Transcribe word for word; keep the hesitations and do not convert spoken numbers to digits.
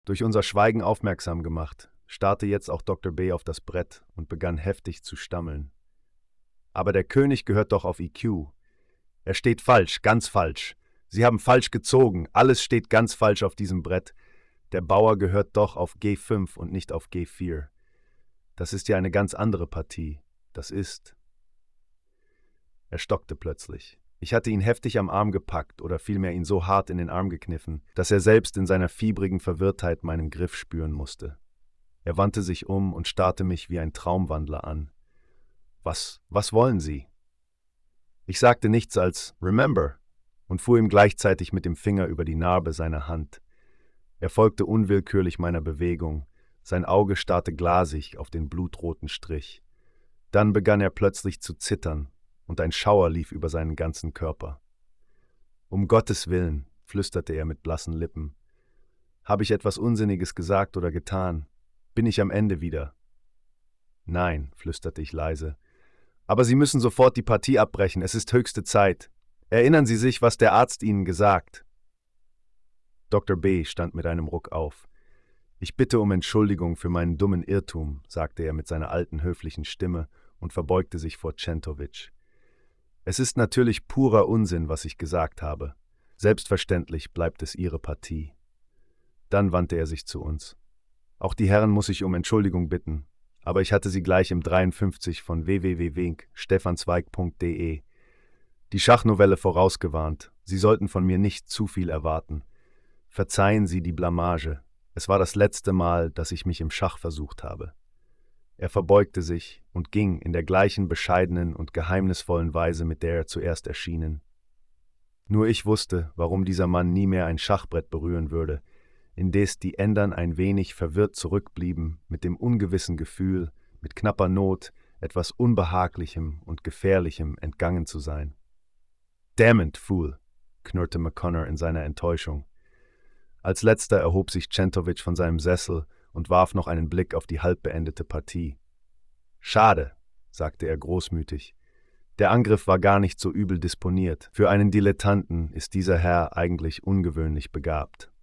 Durch unser Schweigen aufmerksam gemacht, starrte jetzt auch Doktor B auf das Brett und begann heftig zu stammeln. Aber der König gehört doch auf E Q. Er steht falsch, ganz falsch. Sie haben falsch gezogen, alles steht ganz falsch auf diesem Brett. Der Bauer gehört doch auf G fünf und nicht auf G vier. Das ist ja eine ganz andere Partie. Das ist... Er stockte plötzlich. Ich hatte ihn heftig am Arm gepackt oder vielmehr ihn so hart in den Arm gekniffen, dass er selbst in seiner fiebrigen Verwirrtheit meinen Griff spüren musste. Er wandte sich um und starrte mich wie ein Traumwandler an. Was, was wollen Sie? Ich sagte nichts als »Remember« und fuhr ihm gleichzeitig mit dem Finger über die Narbe seiner Hand. Er folgte unwillkürlich meiner Bewegung, sein Auge starrte glasig auf den blutroten Strich. Dann begann er plötzlich zu zittern, und ein Schauer lief über seinen ganzen Körper. »Um Gottes Willen«, flüsterte er mit blassen Lippen. »Habe ich etwas Unsinniges gesagt oder getan? Bin ich am Ende wieder?« »Nein«, flüsterte ich leise. »Aber Sie müssen sofort die Partie abbrechen, es ist höchste Zeit. Erinnern Sie sich, was der Arzt Ihnen gesagt?« Doktor B. stand mit einem Ruck auf. »Ich bitte um Entschuldigung für meinen dummen Irrtum«, sagte er mit seiner alten, höflichen Stimme und verbeugte sich vor Centovic. »Es ist natürlich purer Unsinn, was ich gesagt habe. Selbstverständlich bleibt es Ihre Partie.« Dann wandte er sich zu uns. »Auch die Herren muss ich um Entschuldigung bitten, aber ich hatte sie gleich im dreiundfünfzig von w w w punkt stefansweig punkt de, die Schachnovelle vorausgewarnt. Sie sollten von mir nicht zu viel erwarten. Verzeihen Sie die Blamage. Es war das letzte Mal, dass ich mich im Schach versucht habe.« Er verbeugte sich und ging in der gleichen bescheidenen und geheimnisvollen Weise, mit der er zuerst erschienen. Nur ich wusste, warum dieser Mann nie mehr ein Schachbrett berühren würde, indes die Ändern ein wenig verwirrt zurückblieben, mit dem ungewissen Gefühl, mit knapper Not, etwas Unbehaglichem und Gefährlichem entgangen zu sein. »Damn it, Fool«, knurrte McConnor in seiner Enttäuschung. Als letzter erhob sich Centovic von seinem Sessel und warf noch einen Blick auf die halb beendete Partie. »Schade«, sagte er großmütig. »Der Angriff war gar nicht so übel disponiert. Für einen Dilettanten ist dieser Herr eigentlich ungewöhnlich begabt.«